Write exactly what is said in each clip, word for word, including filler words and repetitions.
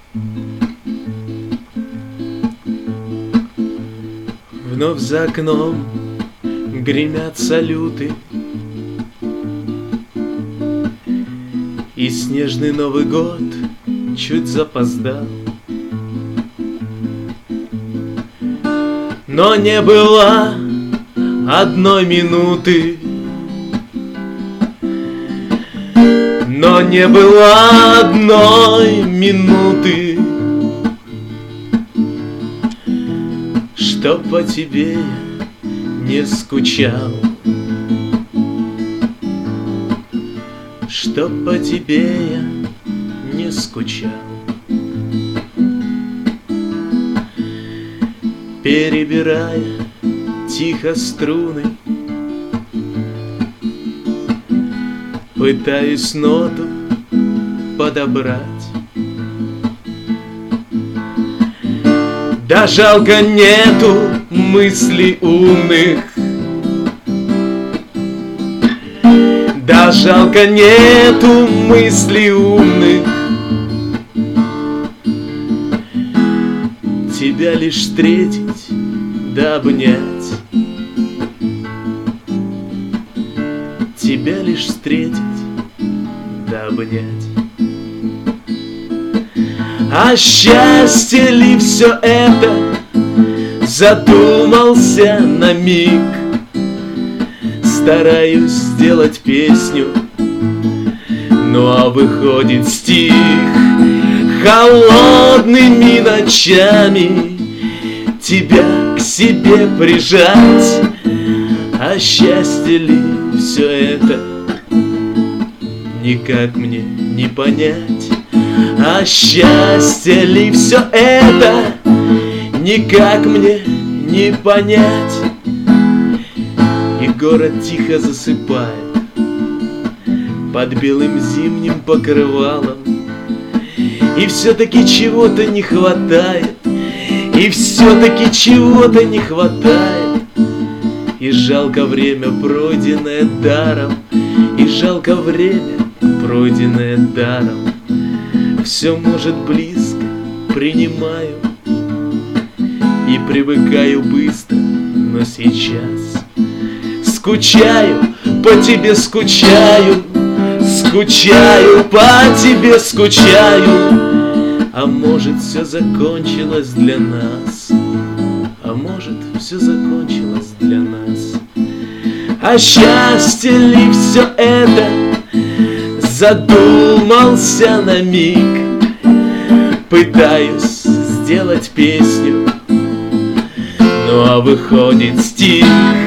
Вновь за окном гремят салюты, и снежный Новый год чуть запоздал. Но не было одной минуты, но не было одной минуты, чтоб по тебе я не скучал, чтоб по тебе я не скучал. Перебирая тихо струны, пытаюсь ноту подобрать. Да жалко нету мыслей умных, да жалко нету мыслей умных. Тебя лишь встретить да обнять, тебя лишь встретить да обнять. А счастье ли все это? Задумался на миг. Стараюсь сделать песню, ну а выходит стих. Холодными ночами тебя к себе прижать. А счастье ли все это? Никак мне не понять. А счастье ли все это? Никак мне не понять. И город тихо засыпает под белым зимним покрывалом. И все-таки чего-то не хватает, и все-таки чего-то не хватает. И жалко время, пройденное даром, и жалко время, пройденное даром. Все может близко, принимаю и привыкаю быстро, но сейчас скучаю, по тебе скучаю, скучаю, по тебе скучаю. А может, все закончилось для нас, а может, все закончилось для нас. А счастье ли все это? Задумался на миг. Пытаюсь сделать песню, ну а выходит стих.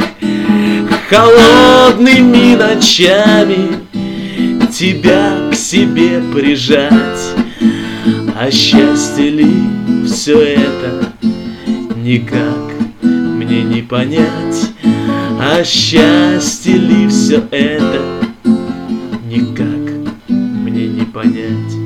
Холодными ночами тебя к себе прижать. А счастье ли все это? Никак мне не понять. А счастье ли все это? Никак мне не понять.